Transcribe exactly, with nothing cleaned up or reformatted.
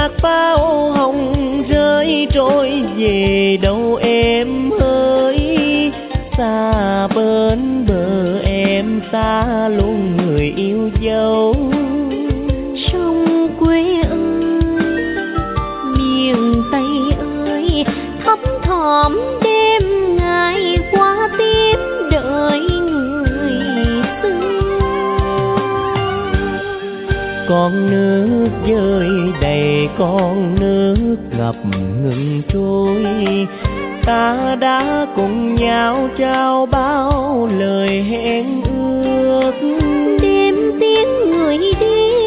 bạc bao hồng rơi trôi về đâu em ơi. Xa bên bờ em xa luôn người yêu dấu. Sông quê ơi, miền Tây ơi, thấp thỏm đêm ngày qua tiếp đợi người xưa. Con nước rơi đầy, con nước ngập ngừng trôi, ta đã cùng nhau trao bao lời hẹn ước. Đêm tiếng người đi